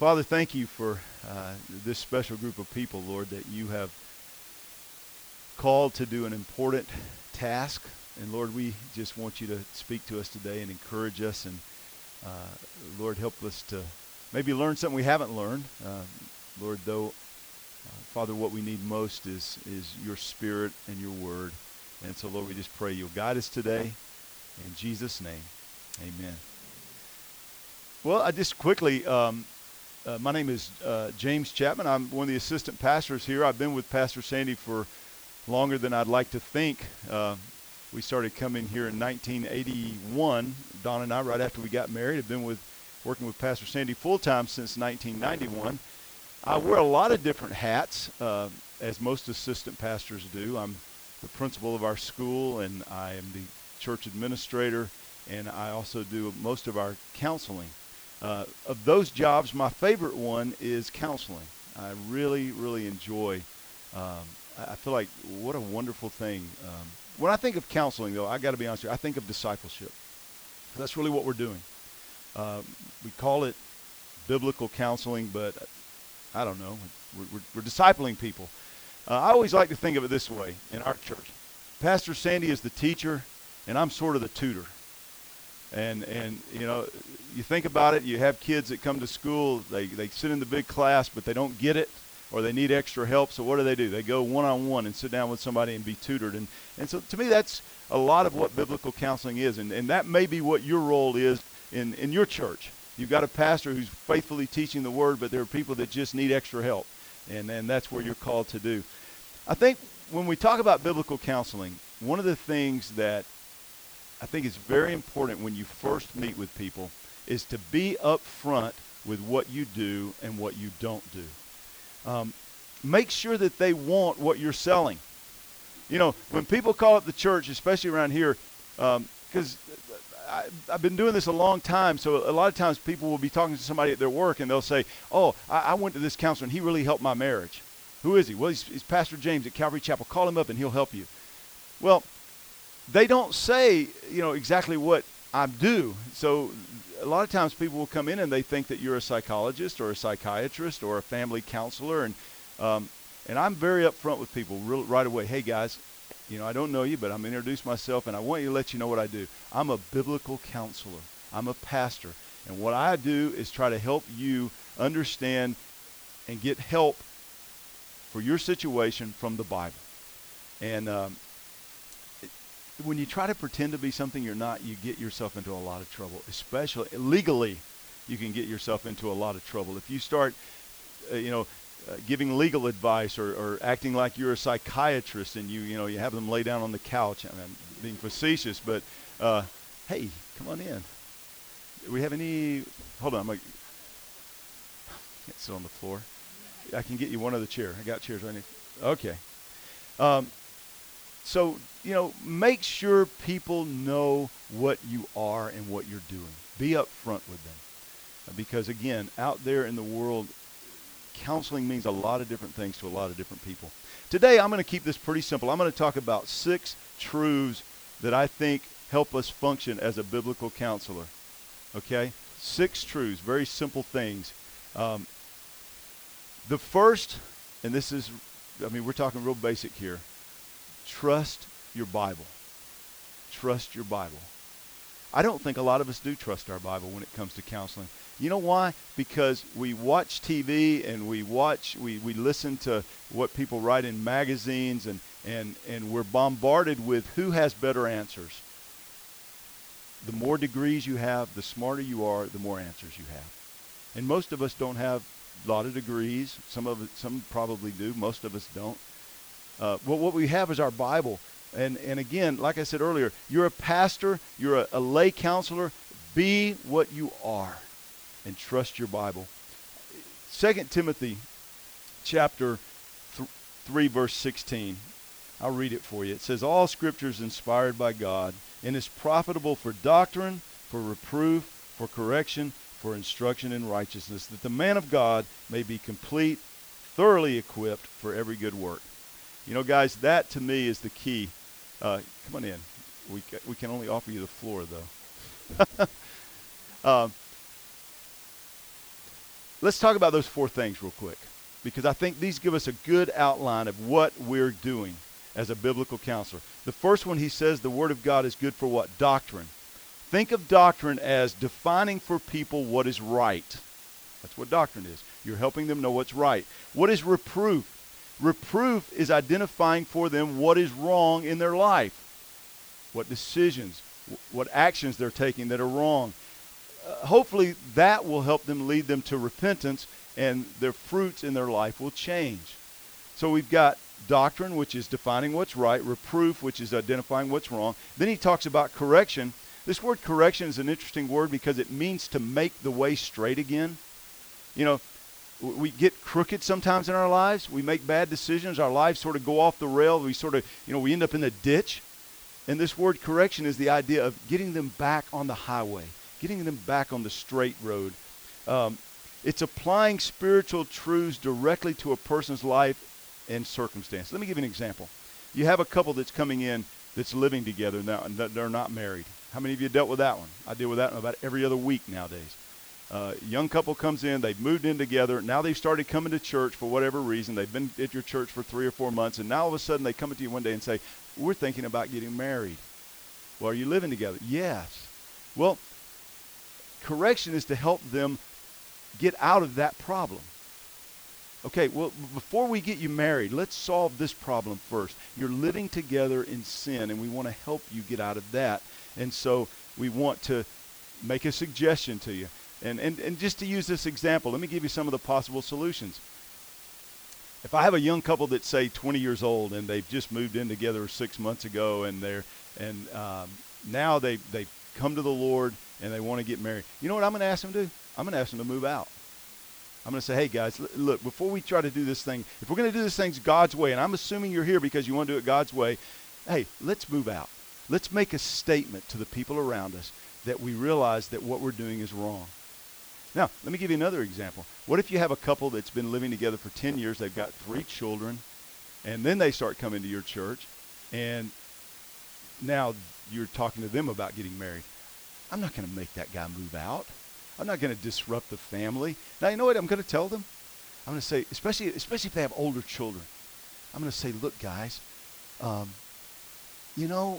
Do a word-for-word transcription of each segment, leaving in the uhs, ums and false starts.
Father, thank you for uh, this special group of people, Lord, that you have called to do an important task. And Lord, we just want you to speak to us today and encourage us. And uh, Lord, help us to maybe learn something we haven't learned. Uh, Lord, though, uh, Father, what we need most is, is your Spirit and your word. And so, Lord, we just pray you'll guide us today. In Jesus' name, amen. Well, I just quickly, um, uh, my name is uh, James Chapman. I'm one of the assistant pastors here. I've been with Pastor Sandy for longer than I'd like to think. Uh, we started coming here in nineteen eighty-one, Don and I, right after we got married. I've been with working with Pastor Sandy full-time since nineteen ninety-one. I wear a lot of different hats, uh, as most assistant pastors do. I'm the principal of our school, and I am the church administrator, and I also do most of our counseling. Uh, of those jobs, my favorite one is counseling. I really, really enjoy. Um, I feel like what a wonderful thing. Um, when I think of counseling, though, I got to be honest with you, I think of discipleship. That's really what we're doing. Uh, we call it biblical counseling, but I don't know. We're, we're, we're discipling people. Uh, I always like to think of it this way in our church. Pastor Sandy is the teacher, and I'm sort of the tutor. And, and you know, you think about it, you have kids that come to school, they, they sit in the big class, but they don't get it, or they need extra help, so what do they do? They go one-on-one and sit down with somebody and be tutored. And, and so to me, that's a lot of what biblical counseling is, and, and that may be what your role is in, in your church. You've got a pastor who's faithfully teaching the word, but there are people that just need extra help, and, and that's what you're called to do. I think when we talk about biblical counseling, one of the things that I think is very important when you first meet with people is to be upfront with what you do and what you don't do. Um, make sure that they want what you're selling. You know, when people call up the church, especially around here, because um, I've been doing this a long time, so a lot of times people will be talking to somebody at their work, and they'll say, oh, I, I went to this counselor, and he really helped my marriage. Who is he? Well, he's, he's Pastor James at Calvary Chapel. Call him up, and he'll help you. Well, they don't say, you know, exactly what I do. So a lot of times people will come in and they think that you're a psychologist or a psychiatrist or a family counselor. And um, and I'm very upfront with people real, right away. Hey, guys, you know, I don't know you, but I'm going to introduce myself, and I want you to let you know what I do. I'm a biblical counselor. I'm a pastor. And what I do is try to help you understand and get help for your situation from the Bible. And um when you try to pretend to be something you're not, you get yourself into a lot of trouble. Especially legally, you can get yourself into a lot of trouble. If you start, uh, you know, uh, giving legal advice or, or acting like you're a psychiatrist and you, you know, you have them lay down on the couch. I mean, I'm being facetious, but uh, hey, come on in. Do we have any? Hold on, I'm like, can't sit on the floor. I can get you one other chair. I got chairs right here. Okay. Um, So, you know, make sure people know what you are and what you're doing. Be upfront with them. Because, again, out there in the world, counseling means a lot of different things to a lot of different people. Today, I'm going to keep this pretty simple. I'm going to talk about six truths that I think help us function as a biblical counselor. Okay? Six truths, very simple things. Um, the first, and this is, I mean, we're talking real basic here. Trust your Bible. Trust your Bible. I don't think a lot of us do trust our Bible when it comes to counseling. You know why? Because we watch T V and we watch, we, we listen to what people write in magazines, and, and, and we're bombarded with who has better answers. The more degrees you have, the smarter you are, the more answers you have. And most of us don't have a lot of degrees. Some of it, some probably do. Most of us don't. Uh, well, what we have is our Bible. And, and again, like I said earlier, you're a pastor, you're a, a lay counselor. Be what you are and trust your Bible. Second Timothy chapter th- three, verse sixteen. I'll read it for you. It says, all Scripture is inspired by God and is profitable for doctrine, for reproof, for correction, for instruction in righteousness, that the man of God may be complete, thoroughly equipped for every good work. You know, guys, that to me is the key. Uh, come on in. We ca- we can only offer you the floor, though. um, let's talk about those four things real quick, because I think these give us a good outline of what we're doing as a biblical counselor. The first one, he says the Word of God is good for what? Doctrine. Think of doctrine as defining for people what is right. That's what doctrine is. You're helping them know what's right. What is reproof? Reproof is identifying for them what is wrong in their life, what decisions, what actions they're taking that are wrong. Uh, hopefully that will help them, lead them to repentance, and their fruits in their life will change. So we've got doctrine, which is defining what's right, reproof, which is identifying what's wrong. Then he talks about correction. This word correction is an interesting word because it means to make the way straight again. You know, we get crooked sometimes in our lives. We make bad decisions. Our lives sort of go off the rail. We sort of, you know, we end up in the ditch. And this word correction is the idea of getting them back on the highway, getting them back on the straight road. Um, it's applying spiritual truths directly to a person's life and circumstance. Let me give you an example. You have a couple that's coming in that's living together now, and they're not married. How many of you dealt with that one? I deal with that one about every other week nowadays. Uh, young couple comes in, they've moved in together. Now they've started coming to church for whatever reason. They've been at your church for three or four months, and now all of a sudden they come to you one day and say, we're thinking about getting married. Well, are you living together? Yes. Well, correction is to help them get out of that problem. Okay, well, before we get you married, let's solve this problem first. You're living together in sin, and we want to help you get out of that. And so we want to make a suggestion to you. And, and, and just to use this example, let me give you some of the possible solutions. If I have a young couple that's, say, twenty years old, and they've just moved in together six months ago, and they're and um, now they they come to the Lord, and they want to get married, you know what I'm going to ask them to do? I'm going to ask them to move out. I'm going to say, hey, guys, l- look, before we try to do this thing, if we're going to do this thing God's way, and I'm assuming you're here because you want to do it God's way, hey, let's move out. Let's make a statement to the people around us that we realize that what we're doing is wrong. Now, let me give you another example. What if you have a couple that's been living together for ten years, they've got three children, and then they start coming to your church, and now you're talking to them about getting married. I'm not going to make that guy move out. I'm not going to disrupt the family. Now, you know what I'm going to tell them? I'm going to say, especially especially if they have older children, I'm going to say, look, guys, um, you know,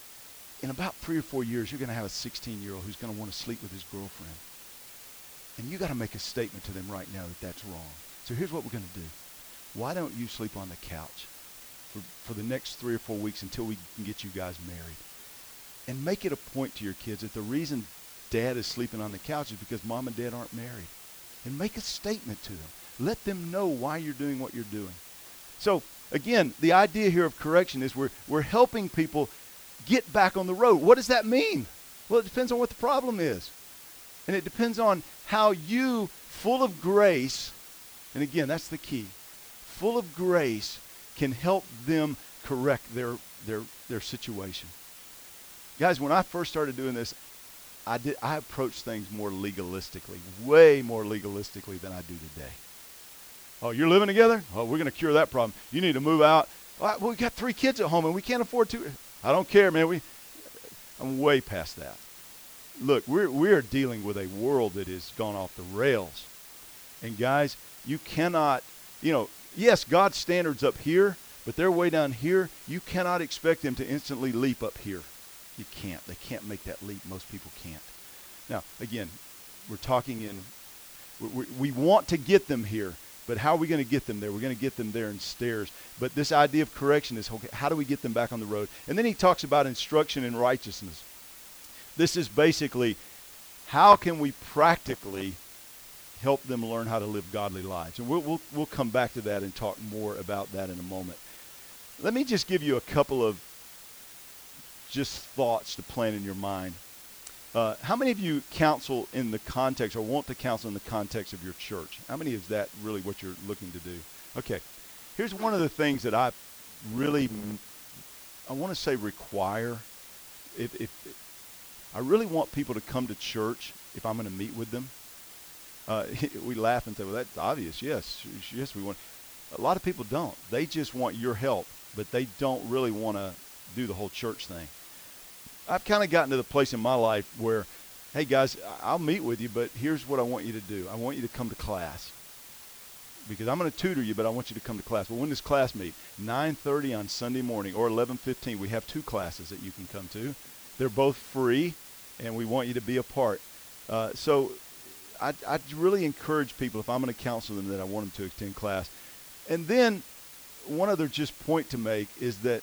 in about three or four years, you're going to have a sixteen-year-old who's going to want to sleep with his girlfriend. And you got to make a statement to them right now that that's wrong. So here's what we're going to do. Why don't you sleep on the couch for, for the next three or four weeks until we can get you guys married? And make it a point to your kids that the reason dad is sleeping on the couch is because mom and dad aren't married. And make a statement to them. Let them know why you're doing what you're doing. So, again, the idea here of correction is we're, we're helping people get back on the road. What does that mean? Well, it depends on what the problem is. And it depends on how you, full of grace, and again, that's the key, full of grace, can help them correct their their their situation. Guys, when I first started doing this, I did I approached things more legalistically, way more legalistically than I do today. Oh, you're living together? Oh, we're going to cure that problem. You need to move out. Well, we got three kids at home, and we can't afford to. I don't care, man. We, I'm way past that. Look, we're we're dealing with a world that has gone off the rails. And guys, you cannot, you know, yes, God's standards up here, but they're way down here. You cannot expect them to instantly leap up here. You can't. They can't make that leap. Most people can't. Now, again, we're talking in, we, we want to get them here, but how are we going to get them there? We're going to get them there in stairs. But this idea of correction is, okay, how do we get them back on the road? And then he talks about instruction in righteousness. This is basically, how can we practically help them learn how to live godly lives? And we'll, we'll, we'll come back to that and talk more about that in a moment. Let me just give you a couple of just thoughts to plant in your mind. Uh, how many of you counsel in the context or want to counsel in the context of your church? How many is that really what you're looking to do? Okay, here's one of the things that I really, I want to say require. If, if I really want people to come to church if I'm going to meet with them. Uh, we laugh and say, well, that's obvious. Yes, yes, we want. A lot of people don't. They just want your help, but they don't really want to do the whole church thing. I've kind of gotten to the place in my life where hey guys, I- I'll meet with you, but here's what I want you to do. I want you to come to class because I'm going to tutor you, but I want you to come to class. Well, when does class meet? nine thirty on Sunday morning or eleven fifteen. We have two classes that you can come to. They're both free, and we want you to be a part. Uh, so I, I really encourage people, if I'm going to counsel them, that I want them to attend class. And then one other just point to make is that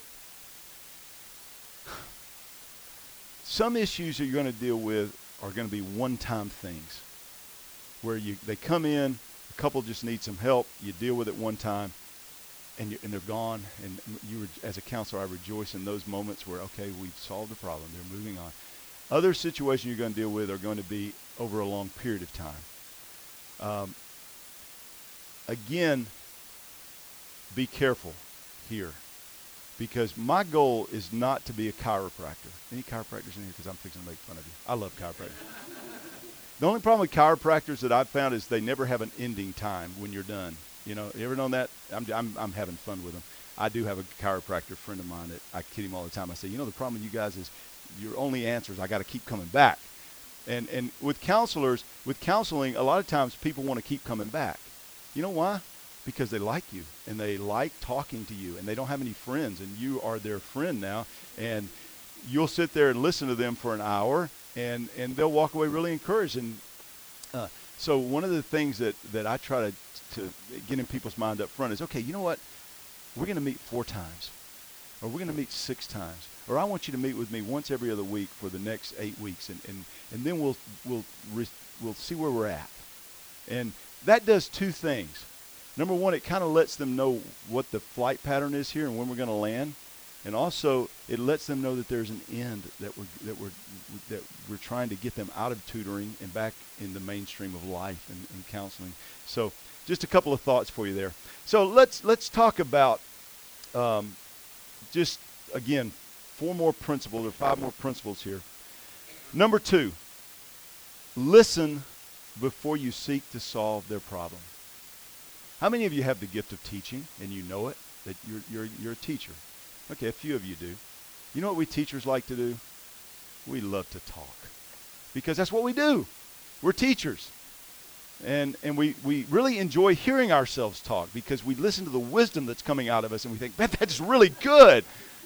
some issues that you're going to deal with are going to be one-time things where you they come in, a couple just need some help, you deal with it one time, and, you, and they're gone. And you, re, as a counselor, I rejoice in those moments where, okay, we've solved the problem, they're moving on. Other situations you're going to deal with are going to be over a long period of time. Um, again, be careful here, because my goal is not to be a chiropractor. Any chiropractors in here? Because I'm fixing to make fun of you. I love chiropractors. The only problem with chiropractors that I've found is they never have an ending time when you're done. You know, you ever known that? I'm, I'm, I'm having fun with them. I do have a chiropractor friend of mine that I kid him all the time. I say, you know, the problem with you guys is your only answer is I got to keep coming back. And and with counselors, with counseling, a lot of times people want to keep coming back. You know why? Because they like you and they like talking to you, and they don't have any friends, and you are their friend now. And you'll sit there and listen to them for an hour, and, and they'll walk away really encouraged. And uh, so one of the things that, that I try to, to get in people's mind up front is, okay, you know what? We're going to meet four times, or we're going to meet six times, or I want you to meet with me once every other week for the next eight weeks, and, and, and then we'll we'll re- we'll see where we're at. And that does two things. Number one, it kind of lets them know what the flight pattern is here and when we're going to land, and also it lets them know that there's an end, that we're that we're that we're trying to get them out of tutoring and back in the mainstream of life and, and counseling. So, just a couple of thoughts for you there. So let's let's talk about um, just again four more principles or five more principles here. Number two, listen before you seek to solve their problem. How many of you have the gift of teaching and you know it, that you're you're you're a teacher? Okay, a few of you do. You know what we teachers like to do? We love to talk, because that's what we do. We're teachers. And and we, we really enjoy hearing ourselves talk, because we listen to the wisdom that's coming out of us and we think, man, that's really good.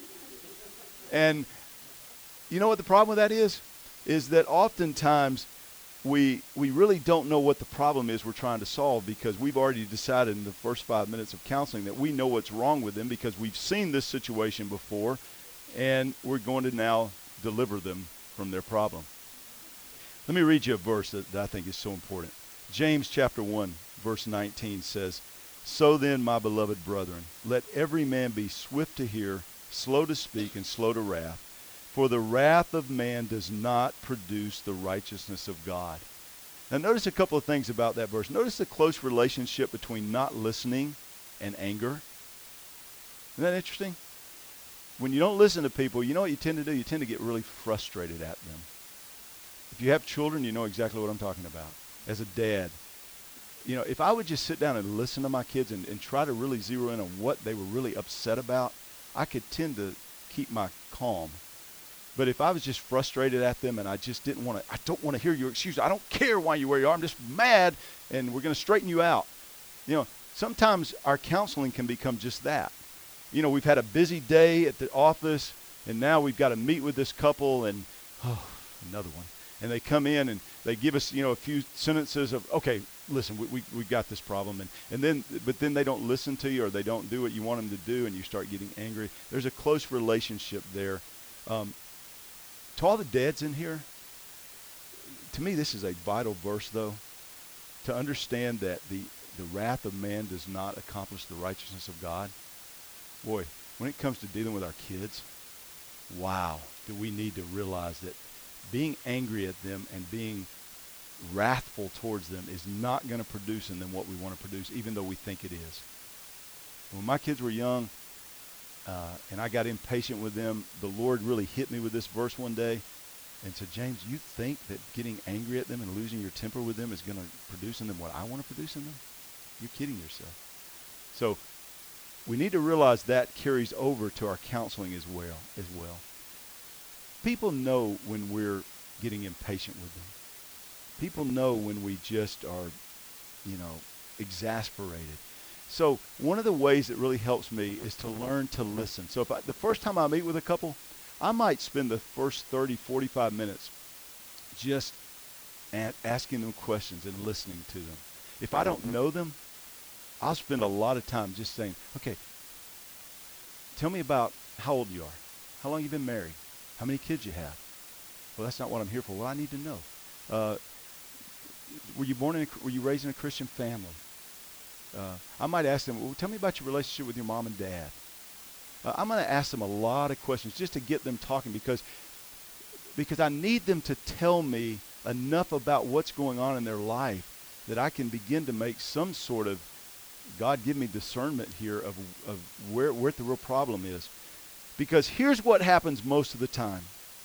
And you know what the problem with that is? Is that oftentimes we we really don't know what the problem is we're trying to solve, because we've already decided in the first five minutes of counseling that we know what's wrong with them because we've seen this situation before, and we're going to now deliver them from their problem. Let me read you a verse that, that I think is so important. James chapter one, verse nineteen says, "So then, my beloved brethren, let every man be swift to hear, slow to speak, and slow to wrath. For the wrath of man does not produce the righteousness of God." Now notice a couple of things about that verse. Notice the close relationship between not listening and anger. Isn't that interesting? When you don't listen to people, you know what you tend to do? You tend to get really frustrated at them. If you have children, you know exactly what I'm talking about. As a dad, you know, if I would just sit down and listen to my kids and, and try to really zero in on what they were really upset about, I could tend to keep my calm. But if I was just frustrated at them and I just didn't want to, I don't want to hear your excuse. I don't care why you're where you are. I'm just mad, and we're going to straighten you out. You know, sometimes our counseling can become just that. You know, we've had a busy day at the office, and now we've got to meet with this couple, and oh, another one. And they come in and they give us, you know, a few sentences of, okay, listen, we we, we got this problem. And, and then, but then they don't listen to you, or they don't do what you want them to do, and you start getting angry. There's a close relationship there. Um, to all the dads in here, to me this is a vital verse, though, to understand that the, the wrath of man does not accomplish the righteousness of God. Boy, when it comes to dealing with our kids, wow, do we need to realize that being angry at them and being wrathful towards them is not going to produce in them what we want to produce, even though we think it is. When my kids were young, uh, and I got impatient with them, the Lord really hit me with this verse one day and said, "James, you think that getting angry at them and losing your temper with them is going to produce in them what I want to produce in them? You're kidding yourself." So we need to realize that carries over to our counseling as well. As well. People know when we're getting impatient with them. People know when we just are, you know, exasperated. So one of the ways that really helps me is to learn to listen. So if I, the first time I meet with a couple, I might spend the first thirty, forty-five minutes just at asking them questions and listening to them. If I don't know them, I'll spend a lot of time just saying, okay, tell me about how old you are. How long you been married? How many kids you have? Well, that's not what I'm here for. Well, I need to know. Uh, were you born in, a, were you raised in a Christian family? Uh, I might ask them, well, tell me about your relationship with your mom and dad. Uh, I'm going to ask them a lot of questions just to get them talking because, because I need them to tell me enough about what's going on in their life that I can begin to make some sort of, God give me discernment here of, of where, where the real problem is. Because here's what happens most of the time.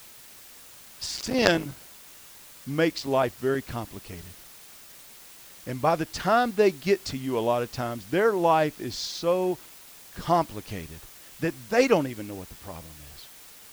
Sin makes life very complicated. And by the time they get to you a lot of times, their life is so complicated that they don't even know what the problem is.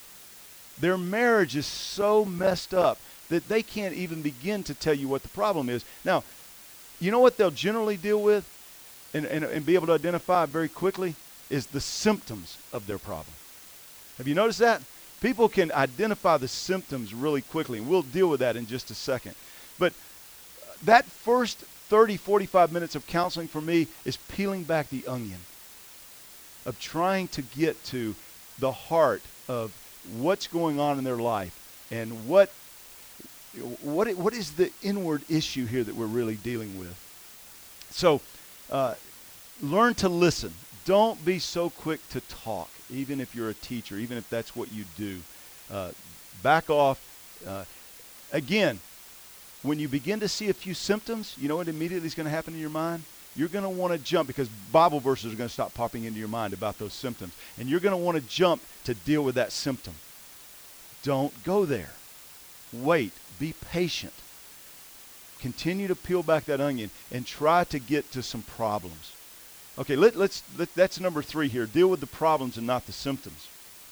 Their marriage is so messed up that they can't even begin to tell you what the problem is. Now, you know what they'll generally deal with and, and, and be able to identify very quickly is the symptoms of their problem. Have you noticed that? People can identify the symptoms really quickly, and we'll deal with that in just a second. But that first thirty, forty-five minutes of counseling for me is peeling back the onion, of trying to get to the heart of what's going on in their life and what what what is the inward issue here that we're really dealing with. So uh, learn to listen. Don't be so quick to talk, even if you're a teacher, even if that's what you do. Uh, back off. Uh, again, when you begin to see a few symptoms, you know what immediately is going to happen in your mind? You're going to want to jump because Bible verses are going to stop popping into your mind about those symptoms. And you're going to want to jump to deal with that symptom. Don't go there. Wait. Be patient. Continue to peel back that onion and try to get to some problems. Okay, let, let's, let, that's number three here. Deal with the problems and not the symptoms.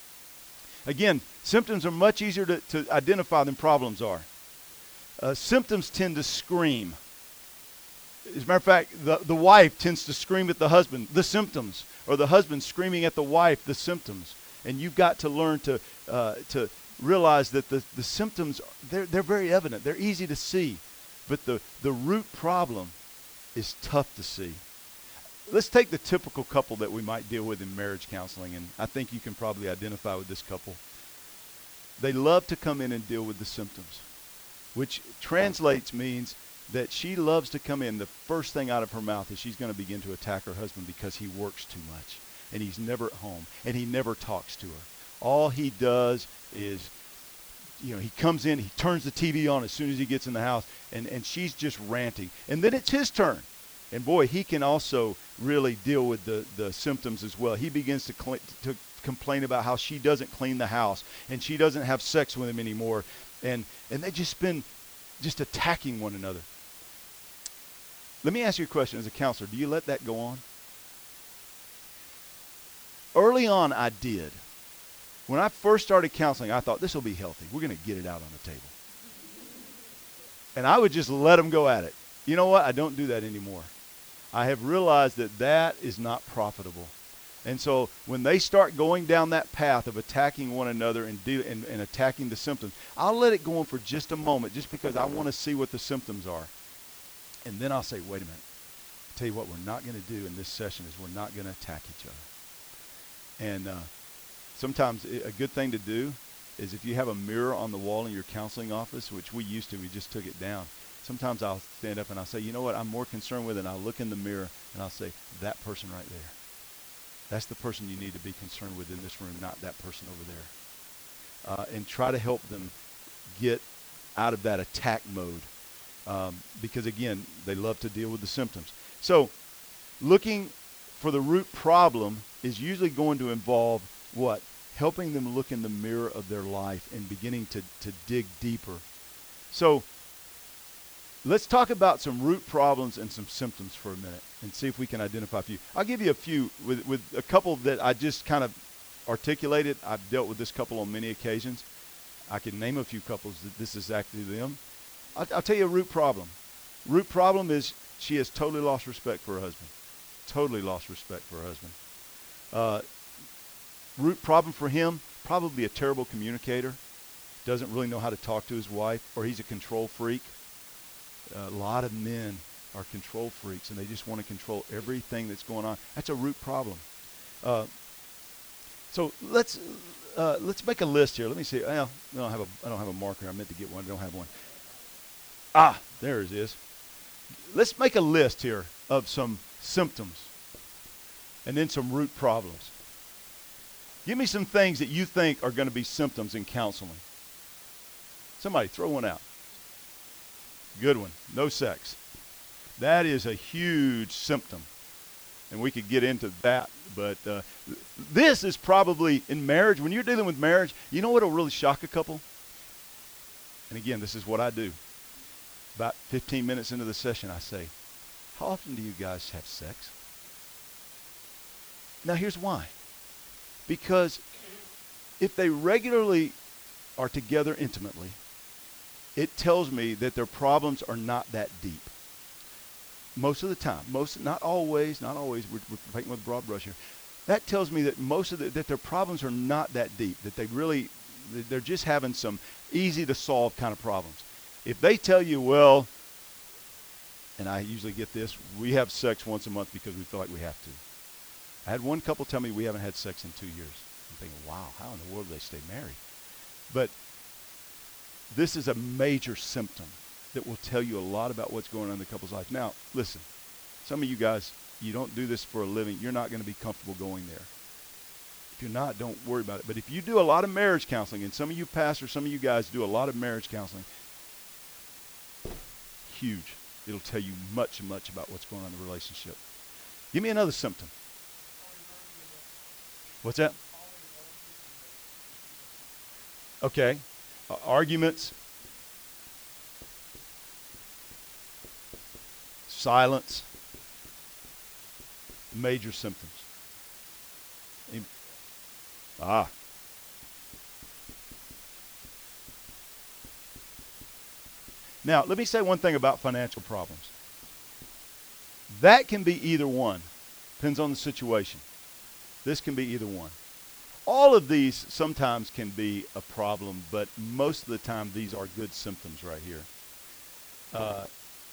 Again, symptoms are much easier to, to identify than problems are. Uh, symptoms tend to scream. As a matter of fact, the, the wife tends to scream at the husband, the symptoms, or the husband screaming at the wife, the symptoms. And you've got to learn to uh, to realize that the, the symptoms, they're, they're very evident. They're easy to see. But the, the root problem is tough to see. Let's take the typical couple that we might deal with in marriage counseling, and I think you can probably identify with this couple. They love to come in and deal with the symptoms, which translates means that she loves to come in. The first thing out of her mouth is she's going to begin to attack her husband because he works too much, and he's never at home, and he never talks to her. All he does is, you know, he comes in, he turns the T V on as soon as he gets in the house, and, and she's just ranting. And then it's his turn. And boy, he can also really deal with the, the symptoms as well. He begins to, cl- to complain about how she doesn't clean the house and she doesn't have sex with him anymore. And, and they just been just attacking one another. Let me ask you a question as a counselor. Do you let that go on? Early on, I did. When I first started counseling, I thought, this will be healthy. We're going to get it out on the table. And I would just let them go at it. You know what? I don't do that anymore. I have realized that that is not profitable. And so when they start going down that path of attacking one another and, de- and, and attacking the symptoms, I'll let it go on for just a moment just because I want to see what the symptoms are. And then I'll say, wait a minute. I'll tell you what we're not going to do in this session is we're not going to attack each other. And uh, sometimes a good thing to do is if you have a mirror on the wall in your counseling office, which we used to, we just took it down. Sometimes I'll stand up and I'll say, you know what I'm more concerned with, and I'll look in the mirror and I'll say, that person right there. That's the person you need to be concerned with in this room, not that person over there. Uh, and try to help them get out of that attack mode. Um, because, again, they love to deal with the symptoms. So looking for the root problem is usually going to involve what? Helping them look in the mirror of their life and beginning to, to dig deeper. So let's talk about some root problems and some symptoms for a minute and see if we can identify a few. I'll give you a few with, with a couple that I just kind of articulated. I've dealt with this couple on many occasions. I can name a few couples that this is exactly them. I'll, I'll tell you a root problem. Root problem is she has totally lost respect for her husband. Totally lost respect for her husband. Uh, root problem for him, probably a terrible communicator. Doesn't really know how to talk to his wife, or he's a control freak. Uh, a lot of men are control freaks, and they just want to control everything that's going on. That's a root problem. Uh, so let's uh, let's make a list here. Let me see. Well, I don't have a I don't have a marker. I meant to get one. I don't have one. Ah, there it is. Let's make a list here of some symptoms, and then some root problems. Give me some things that you think are going to be symptoms in counseling. Somebody throw one out. Good one. No sex. That is a huge symptom. And we could get into that. But uh, this is probably in marriage. When you're dealing with marriage, you know what will really shock a couple? And again, this is what I do. About fifteen minutes into the session, I say, how often do you guys have sex? Now, here's why. Because if they regularly are together intimately, it tells me that their problems are not that deep. Most of the time. Most, not always, not always. We're, we're painting with a broad brush here. That tells me that most of the, that their problems are not that deep, that they really, they're just having some easy to solve kind of problems. If they tell you, well, and I usually get this, we have sex once a month because we feel like we have to. I had one couple tell me we haven't had sex in two years. I'm thinking, wow, how in the world do they stay married? But this is a major symptom that will tell you a lot about what's going on in the couple's life. Now, listen, some of you guys, you don't do this for a living. You're not going to be comfortable going there. If you're not, don't worry about it. But if you do a lot of marriage counseling, and some of you pastors, some of you guys do a lot of marriage counseling, huge. It'll tell you much, much about what's going on in the relationship. Give me another symptom. What's that? Okay. Uh, arguments. Silence. Major symptoms. Ah. Now, let me say one thing about financial problems. That can be either one. Depends on the situation. This can be either one. All of these sometimes can be a problem, but most of the time these are good symptoms right here. Uh,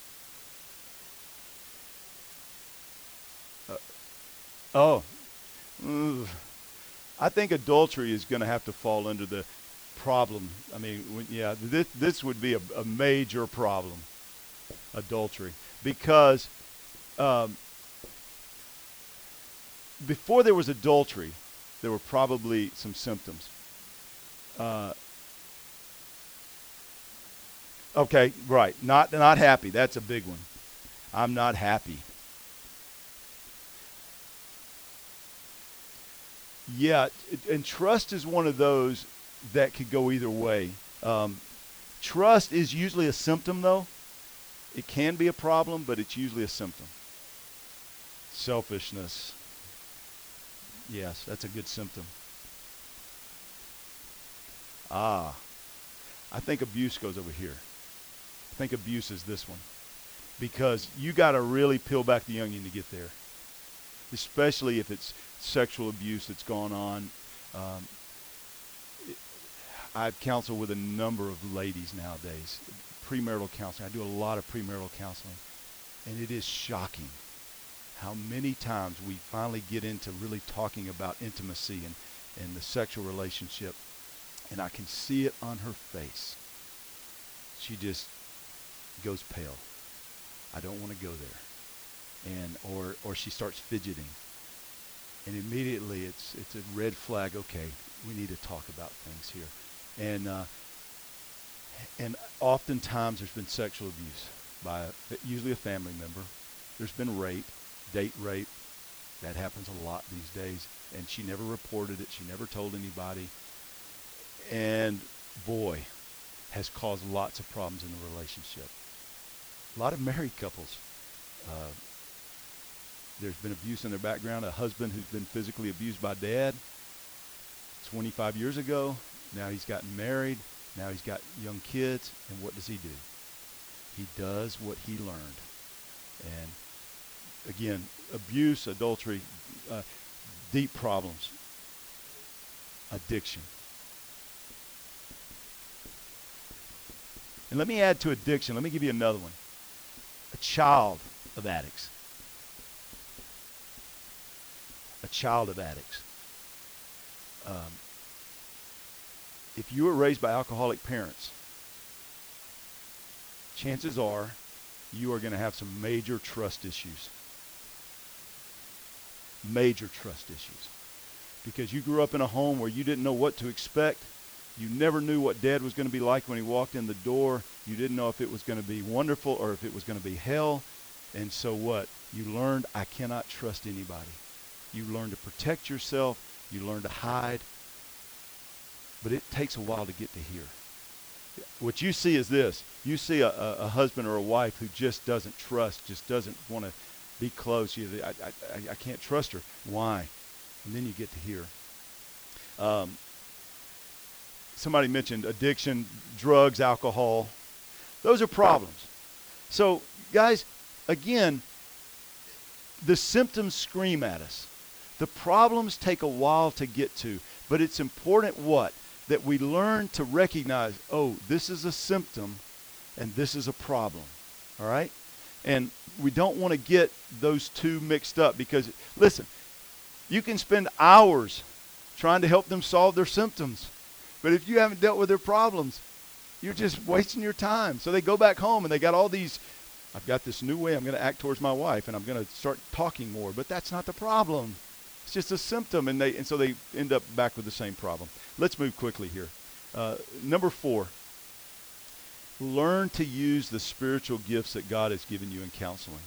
uh, oh, ugh. I think adultery is going to have to fall under the problem. I mean, when, yeah, this, this would be a, a major problem, adultery, because um, before there was adultery, there were probably some symptoms. Uh, okay, right, not not happy. That's a big one. I'm not happy. Yeah, and trust is one of those that could go either way. Um, trust is usually a symptom, though. It can be a problem, but it's usually a symptom. Selfishness. Yes, that's a good symptom. Ah, I think abuse goes over here. I think abuse is this one. Because you got to really peel back the onion to get there. Especially if it's sexual abuse that's gone on. Um, I've counseled with a number of ladies nowadays. Premarital counseling. I do a lot of premarital counseling. And it is shocking how many times we finally get into really talking about intimacy and, and the sexual relationship. And I can see it on her face. She just goes pale. I don't want to go there. And or or she starts fidgeting. And immediately it's it's a red flag. Okay, we need to talk about things here. And uh, and oftentimes there's been sexual abuse by a, usually a family member. There's been rape, date rape. That happens a lot these days. And she never reported it. She never told anybody. And boy, has caused lots of problems in the relationship. A lot of married couples. Uh, there's been abuse in their background. A husband who's been physically abused by dad twenty-five years ago. Now he's gotten married. Now he's got young kids, and what does he do? He does what he learned. And again, abuse, adultery, uh, deep problems, addiction. And let me add to addiction, let me give you another one. A child of addicts. A child of addicts. Um, if you were raised by alcoholic parents, chances are you are going to have some major trust issues. Major trust issues. Because you grew up in a home where you didn't know what to expect. You never knew what Dad was going to be like when he walked in the door. You didn't know if it was going to be wonderful or if it was going to be hell. And so what? You learned, I cannot trust anybody. You learn to protect yourself. You learn to hide. But it takes a while to get to here. What you see is this. You see a, a, a husband or a wife who just doesn't trust, just doesn't want to be close. You, I, I, I can't trust her. Why? And then you get to here. Um, somebody mentioned addiction, drugs, alcohol. Those are problems. So, guys, again, the symptoms scream at us. The problems take a while to get to. But it's important what? That we learn to recognize, oh, this is a symptom and this is a problem. All right? And we don't want to get those two mixed up because, listen, you can spend hours trying to help them solve their symptoms. But if you haven't dealt with their problems, you're just wasting your time. So they go back home and they got all these, I've got this new way I'm going to act towards my wife and I'm going to start talking more. But that's not the problem. It's just a symptom, and they and so they end up back with the same problem. Let's move quickly here. Uh, number four, learn to use the spiritual gifts that God has given you in counseling.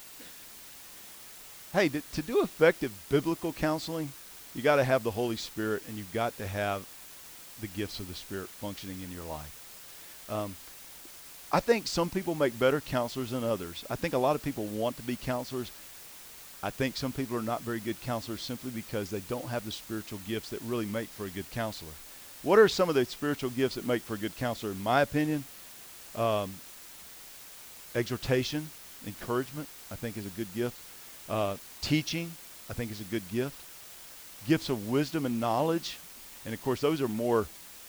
Hey, to, to do effective biblical counseling, you got to have the Holy Spirit, and you've got to have the gifts of the Spirit functioning in your life. Um, I think some people make better counselors than others. I think a lot of people want to be counselors. I think some people are not very good counselors simply because they don't have the spiritual gifts that really make for a good counselor. What are some of the spiritual gifts that make for a good counselor? In my opinion, um, exhortation, encouragement, I think is a good gift. Uh, teaching, I think is a good gift. Gifts of wisdom and knowledge. And of course, those are more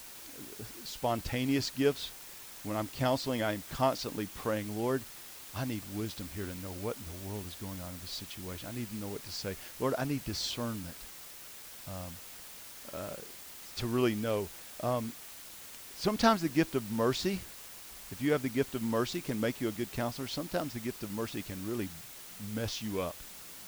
spontaneous gifts. When I'm counseling, I am constantly praying, Lord, I need wisdom here to know what in the world is going on in this situation. I need to know what to say. Lord, I need discernment um, uh, to really know. Um, sometimes the gift of mercy, if you have the gift of mercy, can make you a good counselor. Sometimes the gift of mercy can really mess you up.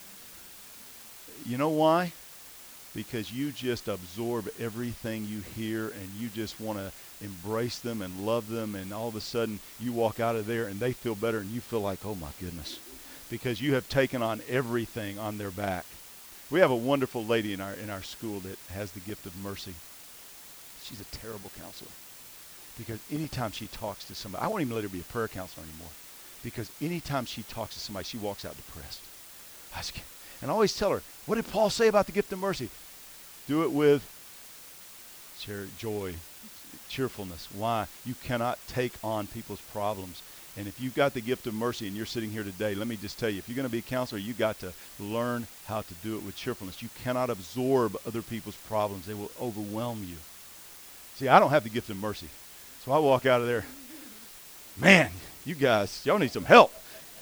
You know why? Because you just absorb everything you hear and you just want to embrace them and love them, and all of a sudden you walk out of there and they feel better and you feel like, oh my goodness, because you have taken on everything on their back. We have a wonderful lady in our in our school that has the gift of mercy. She's a terrible counselor because anytime she talks to somebody, I won't even let her be a prayer counselor anymore, because anytime she talks to somebody, she walks out depressed. I just, and I always tell her, what did Paul say about the gift of mercy? Do it with cheer, joy, cheerfulness. Why? You cannot take on people's problems. And if you've got the gift of mercy and you're sitting here today, let me just tell you, if you're going to be a counselor, you got to learn how to do it with cheerfulness. You cannot absorb other people's problems. They will overwhelm you. See, I don't have the gift of mercy. So I walk out of there, man, you guys, y'all need some help.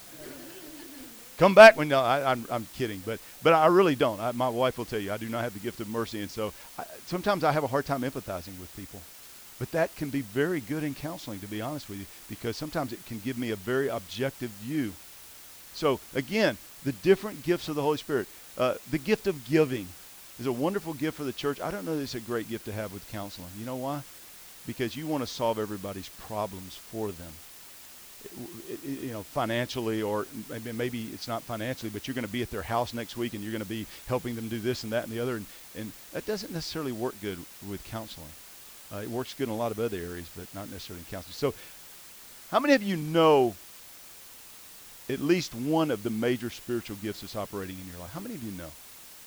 Come back when, no, I, I'm, I'm kidding, but but I really don't. I, my wife will tell you, I do not have the gift of mercy, and so I, sometimes I have a hard time empathizing with people. But that can be very good in counseling, to be honest with you, because sometimes it can give me a very objective view. So again, the different gifts of the Holy Spirit. Uh, the gift of giving is a wonderful gift for the church. I don't know that it's a great gift to have with counseling. You know why? Because you want to solve everybody's problems for them. You know, financially, or maybe, maybe it's not financially, but you're going to be at their house next week and you're going to be helping them do this and that and the other. And, and that doesn't necessarily work good with counseling. Uh, it works good in a lot of other areas, but not necessarily in counseling. So how many of you know at least one of the major spiritual gifts that's operating in your life? How many of you know?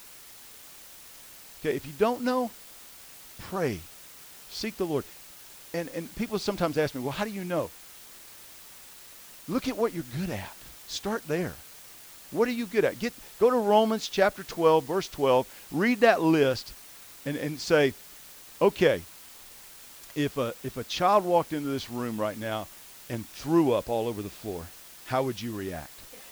Okay, if you don't know, pray. Seek the Lord. and, and people sometimes ask me, well, how do you know? Look at what you're good at. Start there. What are you good at? Get Go to Romans chapter twelve, verse twelve. Read that list and, and say, okay, if a, if a child walked into this room right now and threw up all over the floor, how would you react?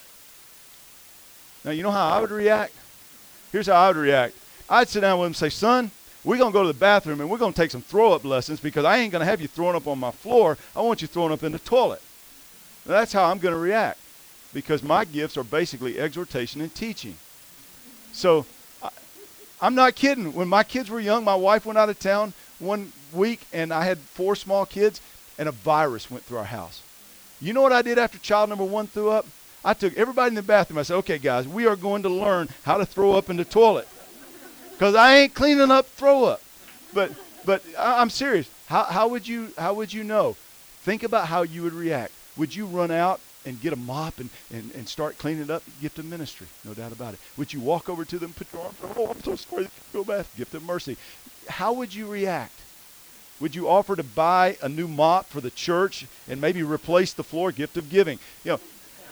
Now, you know how I would react? Here's how I would react. I'd sit down with him and say, son, we're going to go to the bathroom and we're going to take some throw-up lessons because I ain't going to have you throwing up on my floor. I want you throwing up in the toilet. Now, that's how I'm going to react because my gifts are basically exhortation and teaching. So I, I'm not kidding. When my kids were young, my wife went out of town one week and I had four small kids and a virus went through our house. You know what I did after child number one threw up? I took everybody in the bathroom. I said, okay, guys, we are going to learn how to throw up in the toilet because I ain't cleaning up throw up. But but I, I'm serious. How, how would you how would you know? Think about how you would react. Would you run out and get a mop and, and, and start cleaning it up? Gift of ministry, no doubt about it. Would you walk over to them, put your arms around, oh, I'm so sorry, feel bad. Gift of mercy. How would you react? Would you offer to buy a new mop for the church and maybe replace the floor? Gift of giving. You know,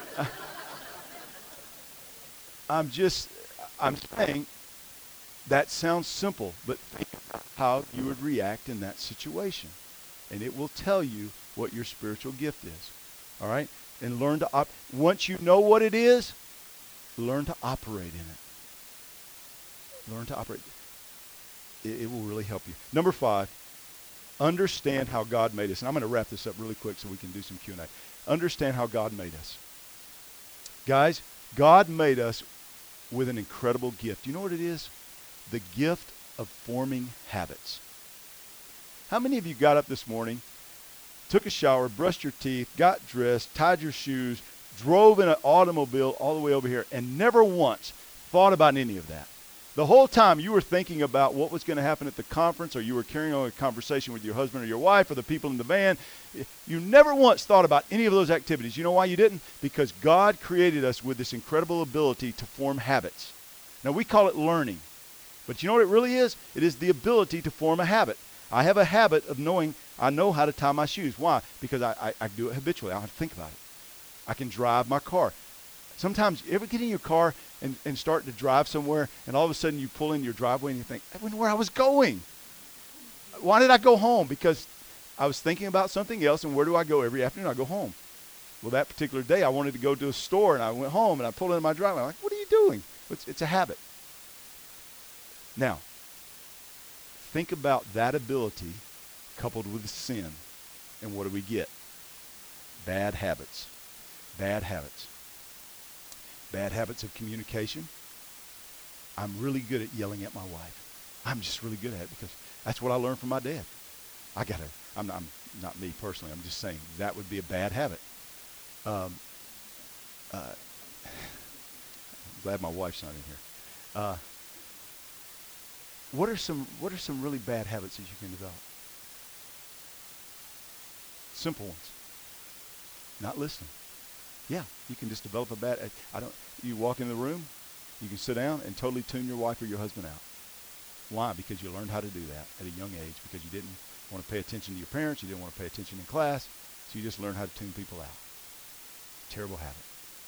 I'm just, I'm saying that sounds simple, but think about how you would react in that situation. And it will tell you what your spiritual gift is. All right? And learn to, op- once you know what it is, learn to operate in it. Learn to operate. It, it will really help you. Number five, understand how God made us. And I'm going to wrap this up really quick so we can do some Q and A. Understand how God made us. Guys, God made us with an incredible gift. You know what it is? The gift of forming habits. How many of you got up this morning, took a shower, brushed your teeth, got dressed, tied your shoes, drove in an automobile all the way over here, and never once thought about any of that? The whole time you were thinking about what was going to happen at the conference, or you were carrying on a conversation with your husband or your wife or the people in the van. You never once thought about any of those activities. You know why you didn't? Because God created us with this incredible ability to form habits. Now, we call it learning. But you know what it really is? It is the ability to form a habit. I have a habit of knowing I know how to tie my shoes. Why? Because I, I, I do it habitually. I don't have to think about it. I can drive my car. Sometimes you ever get in your car and, and start to drive somewhere, and all of a sudden you pull in your driveway and you think, I wonder where I was going. Why did I go home? Because I was thinking about something else, and where do I go every afternoon? I go home. Well, that particular day I wanted to go to a store, and I went home, and I pulled into my driveway. I'm like, what are you doing? It's, it's a habit. Now, think about that ability coupled with sin, and what do we get? Bad habits. Bad habits. Bad habits of communication. I'm really good at yelling at my wife. I'm just really good at it because that's what I learned from my dad. I gotta, I'm not, I'm not me personally, I'm just saying that would be a bad habit. Um, uh, I'm glad my wife's not in here. Uh, what are some, what are some really bad habits that you can develop? Simple ones. Not listening. Yeah, you can just develop a bad, I don't, you walk in the room, you can sit down and totally tune your wife or your husband out. Why? Because you learned how to do that at a young age because you didn't want to pay attention to your parents, you didn't want to pay attention in class, so you just learned how to tune people out. Terrible habit.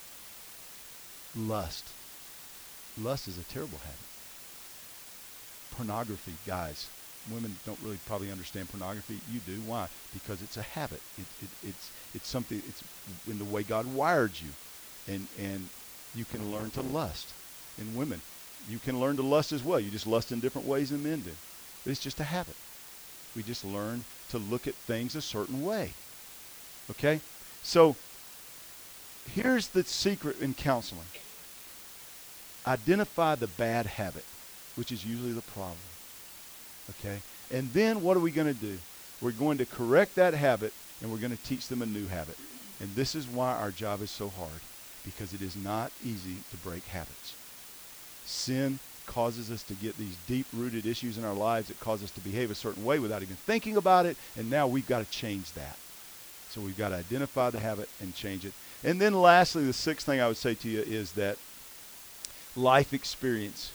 Lust. Lust is a terrible habit. Pornography, guys. Women don't really probably understand pornography. You do. Why? Because it's a habit. It, it, it's it's something. It's in the way God wired you, and and you can learn to lust. In women, you can learn to lust as well. You just lust in different ways than men do. But it's just a habit. We just learn to look at things a certain way. Okay? So here's the secret in counseling. Identify the bad habit, which is usually the problem. Okay? And then what are we going to do? We're going to correct that habit, and we're going to teach them a new habit. And this is why our job is so hard, because it is not easy to break habits. Sin causes us to get these deep-rooted issues in our lives that cause us to behave a certain way without even thinking about it, and now we've got to change that. So we've got to identify the habit and change it. And then lastly, the sixth thing I would say to you is that life experience.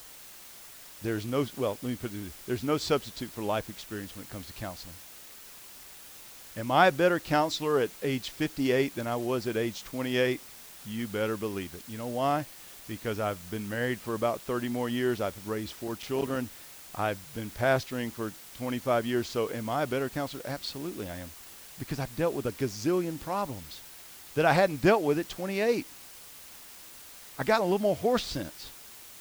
There's no, well, let me put it this way. There's no substitute for life experience when it comes to counseling. Am I a better counselor at age fifty-eight than I was at age twenty-eight? You better believe it. You know why? Because I've been married for about thirty more years. I've raised four children. I've been pastoring for twenty-five years. So am I a better counselor? Absolutely I am. Because I've dealt with a gazillion problems that I hadn't dealt with at twenty-eight. I got a little more horse sense.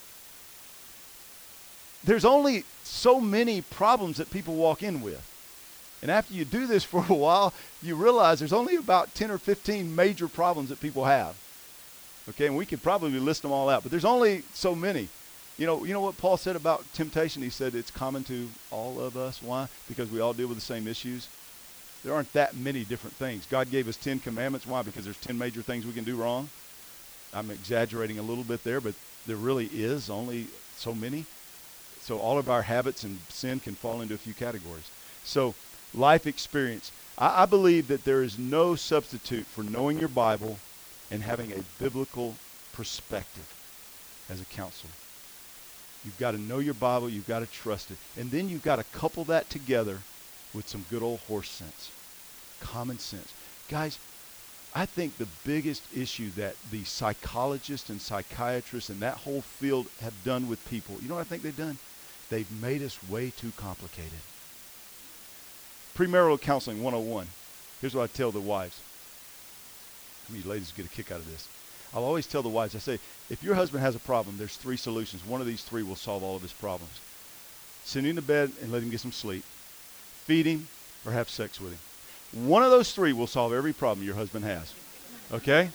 There's only so many problems that people walk in with. And after you do this for a while, you realize there's only about ten or fifteen major problems that people have. Okay, and we could probably list them all out, but there's only so many. You know, you know what Paul said about temptation? He said it's common to all of us. Why? Because we all deal with the same issues. There aren't that many different things. God gave us ten commandments. Why? Because there's ten major things we can do wrong. I'm exaggerating a little bit there, but there really is only so many. So all of our habits and sin can fall into a few categories. So life experience. I, I believe that there is no substitute for knowing your Bible and having a biblical perspective as a counselor. You've got to know your Bible. You've got to trust it. And then you've got to couple that together with some good old horse sense, common sense. Guys, I think the biggest issue that the psychologists and psychiatrists and that whole field have done with people, you know what I think they've done? They've made us way too complicated. Premarital counseling one oh one. Here's what I tell the wives. How many ladies get a kick out of this? I'll always tell the wives, I say, if your husband has a problem, there's three solutions. One of these three will solve all of his problems. Send him to bed and let him get some sleep. Feed him or have sex with him. One of those three will solve every problem your husband has. Okay?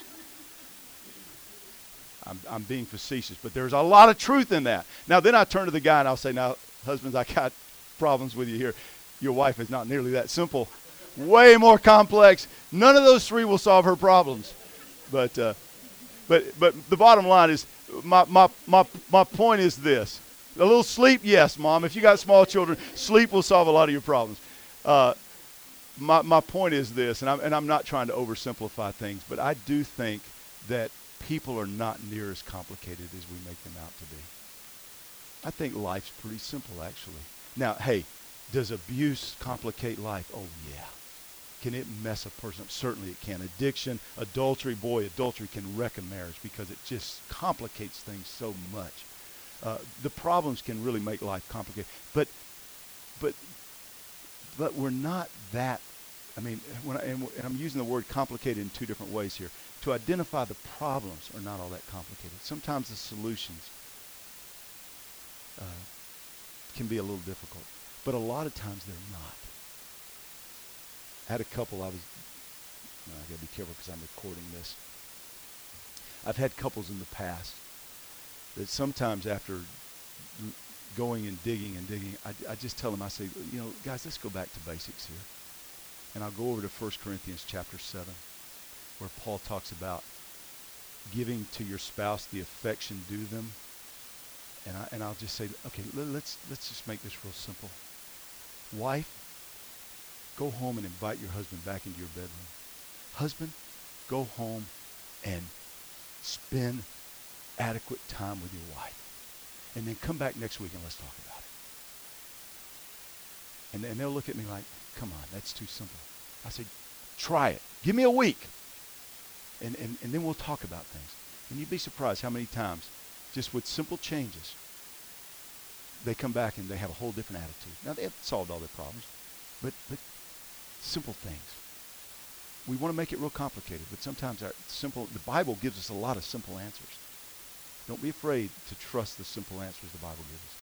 I'm, I'm being facetious, but there's a lot of truth in that. Now, then I turn to the guy and I'll say, now, husbands, I got problems with you here. Your wife is not nearly that simple. Way more complex. None of those three will solve her problems. But uh, but but the bottom line is, my, my, my, my point is this. A little sleep, yes, Mom. If you got small children, sleep will solve a lot of your problems. Uh, my, my point is this, and I'm, and I'm not trying to oversimplify things, but I do think that people are not near as complicated as we make them out to be. I think life's pretty simple, actually. Now, hey, does abuse complicate life? Oh, yeah. Can it mess a person up? Certainly it can. Addiction, adultery, boy, adultery can wreck a marriage because it just complicates things so much. Uh, the problems can really make life complicated. But but but we're not that, I mean, when I, and I'm using the word complicated in two different ways here. To identify the problems are not all that complicated. Sometimes the solutions uh, can be a little difficult. But a lot of times they're not. I had a couple, I was, no, I got to be careful because I'm recording this. I've had couples in the past that sometimes after going and digging and digging, I, I just tell them, I say, you know, guys, let's go back to basics here. And I'll go over to First Corinthians chapter seven, where Paul talks about giving to your spouse the affection due them. And, I, and I'll just say, okay, let's, let's just make this real simple. Wife, go home and invite your husband back into your bedroom. Husband, go home and spend adequate time with your wife. And then come back next week and let's talk about it. And, and they'll look at me like, come on, that's too simple. I say, try it. Give me a week. And, and, and then we'll talk about things. And you'd be surprised how many times, just with simple changes, they come back and they have a whole different attitude. Now, they haven't solved all their problems, but, but simple things. We want to make it real complicated, but sometimes our simple, the Bible gives us a lot of simple answers. Don't be afraid to trust the simple answers the Bible gives us.